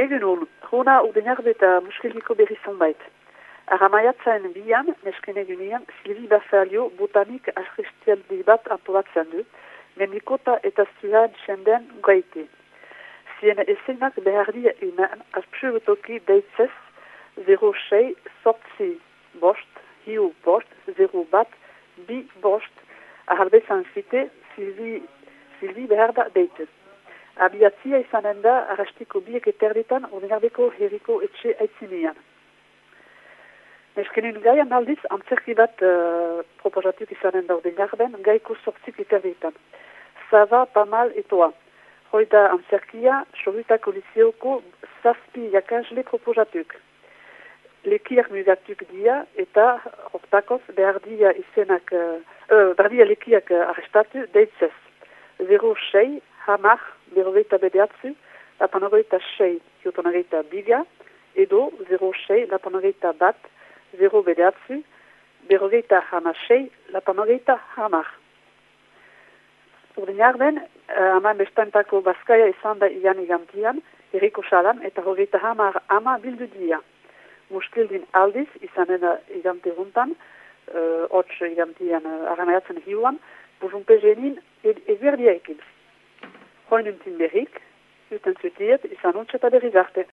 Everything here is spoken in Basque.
Egunon, Rona Udenarbe eta Muskiliko berri zonbait. Aramaiatzaen bian, nesken egunean, Silvi Bafalio botanik arrestialdi bat antolatzen du, mendikota eta zuhad senden gaite. Zien esenak behardia iman aspsuetoki deitzez 06 sortzi bost, hiu bost, 0 bat, bi bost, aharbezan zite Silvi beharda deite. Abiatzia izanen da arrastiko biek eterditan Udenarbeko herriko etxe aitzinean. Neskenin gaian aldiz antzerki bat proposatuk izanen da Udenarben gaiko sortzik eterditan. Zava pamal etoa. Hoida antzerkia Sorritako liseoko zazpi jakasle proposatuk. Lekiak mugatuk dia eta hortakoz behardia izenak, berdia lekiak arrestatu deitzez. 06 hamar, berrogeita bederatzi, lapanogeita sei, jotonageita biga, edo 06, lapanogeita bat, 0 bederatzi, berrogeita hamasei, lapanogeita hamar. Udenarben, ama bestantako Baskaia izan da igan igantian, herriko salan eta hogeita hamar ama bildu dia. Muskildin aldiz, izanen igante runtan, hots igantian aramaiatzen hiuan, bujunpe jenin eguerdia ekin. Hoinuntin berrik, zuten zutiet, izan untxeta berriz arte.